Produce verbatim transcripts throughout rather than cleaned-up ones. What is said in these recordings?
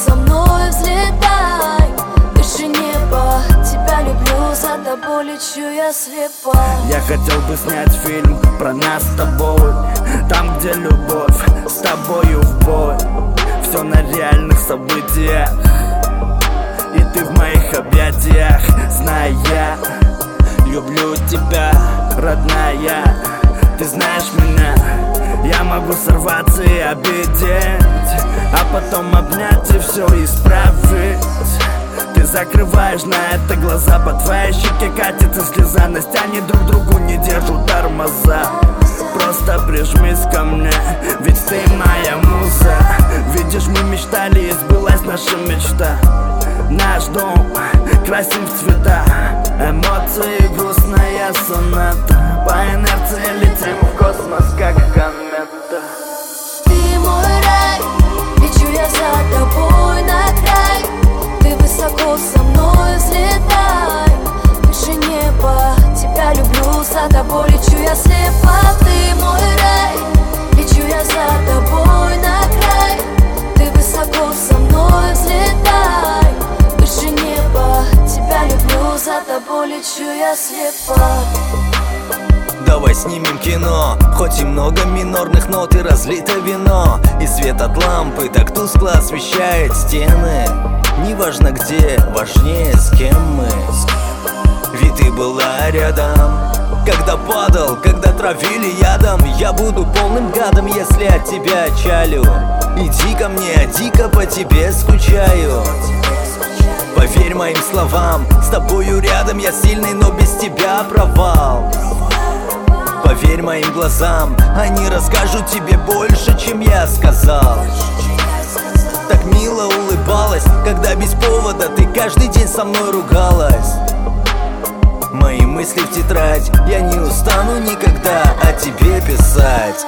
со мной взлетай, выше неба. Тебя люблю, за тобой лечу я слепа. Я хотел бы снять фильм про нас с тобой, там, где любовь с тобою в бой. Все на реальных событиях, и ты в моих объятиях. Зная, я люблю тебя, родная. Ты знаешь меня, я могу сорваться и обидеть, а потом обнять и все исправить. Ты закрываешь на это глаза, по твоей щеке катится слеза. Настя, они друг другу не держат тормоза. Просто прижмись ко мне, ведь ты моя муза. Видишь, мы мечтали, и сбылась наша мечта. Наш дом красим в цвета, эмоции, грустная соната. По инерции летим в космос, как комета. Ты мой рай, лечу я за тобой на край. Ты высоко со мной взлетай, выше неба. Тебя люблю, за тобой лечу я слепа. Ты мой рай, лечу я за тобой на край. Ты высоко со мной взлетай, выше неба. Тебя люблю, за тобой лечу я слепа. Давай снимем кино, хоть и много минорных нот и разлито вино, и свет от лампы так тускло освещает стены. Неважно где, важнее с кем мы. Ведь ты была рядом, когда падал, когда травили ядом. Я буду полным гадом, если от тебя чалю. Иди ко мне, я дико по тебе скучаю. Поверь моим словам, с тобою рядом я сильный, но без тебя провал. Поверь моим глазам, они расскажут тебе больше, чем я сказал. Так мило улыбалась, когда без повода ты каждый день со мной ругалась. Мои мысли в тетрадь, я не устану никогда о тебе писать.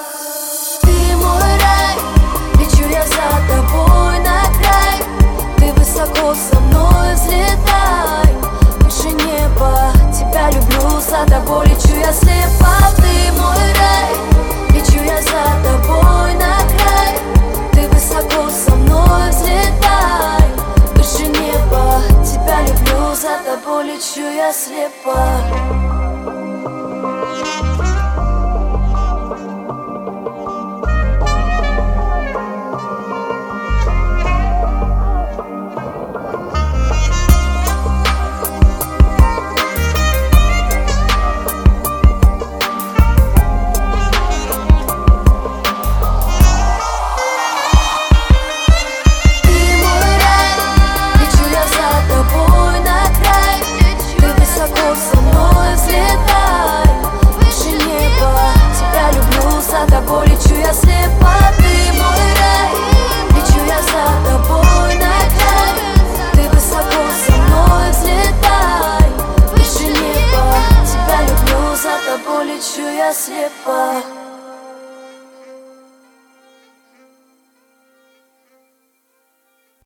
Ты мой рай, лечу я за тобой на край. Ты высоко со мной взлетай, выше неба. Тебя люблю, за тобой лечу я слепа. Ты мой рай, лечу я за тобой на край. Ты высоко со мной взлетай, выше неба. Тебя люблю, за тобой лечу я слепа.